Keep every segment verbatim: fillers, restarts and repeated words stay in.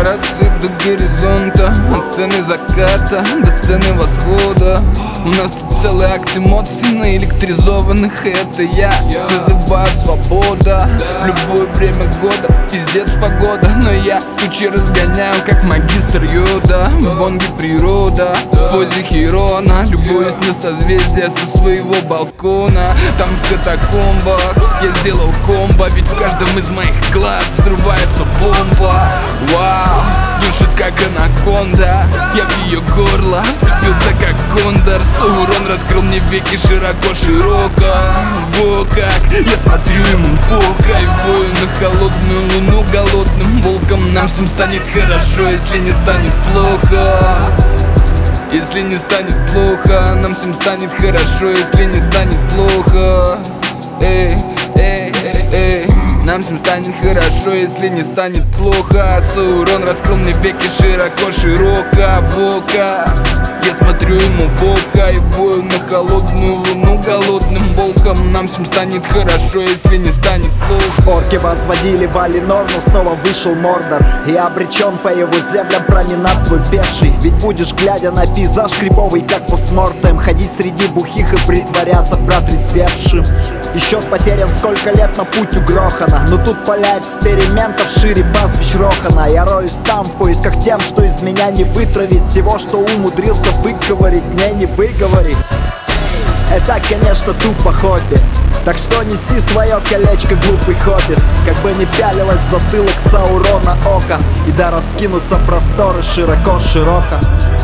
Вибрации до горизонта, от сцены заката до сцены восхода. У нас тут целый акт эмоций наэлектризованных, и это я называю свобода. В любое время года, пиздец погода, но я тучи разгоняю, как магистр Йода. В бонге природа, в позе Хирона, любуюсь на созвездия со своего балкона. Там в катакомбах я сделал комбо, ведь в каждом из моих глаз взрывается бомба. Вау, душит как анаконда, я в ее горло вцепился как кондор. Саурон раскрыл мне веки широко-широко. Во как, я смотрю ему в око, кайфую на холодную луну голодным волком. Нам всем станет хорошо, если не станет плохо. Если не станет плохо, нам всем станет хорошо, если не станет плохо. Эй, эй, эй, эй. Нам всем станет хорошо, если не станет плохо. Саурон раскрыл мне веки широко-широко. Бока, я смотрю ему в око, кайфую на холодную луну голодным волком. Нам всем станет хорошо, если не станет плохо. Орки возводили Валинор, но снова вышел Мордор. И обречен по его землям променад твой пеший. Ведь будешь, глядя на пейзаж криповый, как постмортем, ходить среди бухих и притворяться протрезвевшим. И счет потерян сколько лет на путь у Грохана. Но тут поля экспериментов шире пастбищ Рохана. Я роюсь там в поисках тем, что из меня не вытравить. Всего, что умудрился выговорить, мне не выговорить. Это, конечно, тупо хобби, так что неси свое колечко, глупый хоббит. Как бы не пялилось в затылок Саурона око, и да раскинутся просторы широко-широко.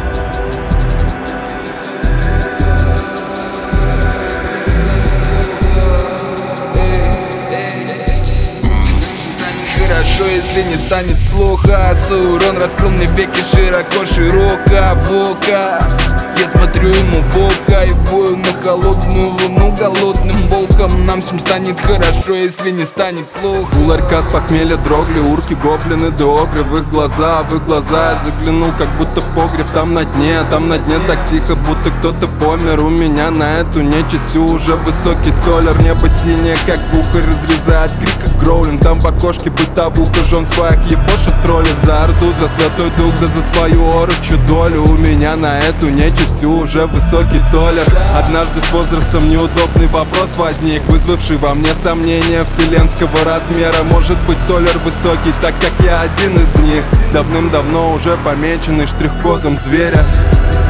Хорошо, если не станет плохо. Саурон раскрыл мне веки широко-широко. Бока, я смотрю ему в око, кайфую на холодную луну голодным волком. Нам всем станет хорошо, если не станет плохо. У ларька с похмелья дрогли, урки, гоблины, деогры. В их глаза, в их глаза я заглянул, как будто в погреб. Там на дне, там на дне так тихо, будто кто-то помер. У меня на эту нечисть уже высокий толер. Небо синее, как бухарь, разрезает крик, как гроулинг. Там в окошке бытовуха, жен своих ебошит тролли. За орду, за святой дух, да за свою орочью долю. У меня на эту нечисть уже высокий толер. Однажды с возрастом неудобный вопрос возник, вызвавший во мне сомнения вселенского размера. Может быть, толер высокий, так как я один из них, давным-давно уже помеченный штрих-кодом зверя.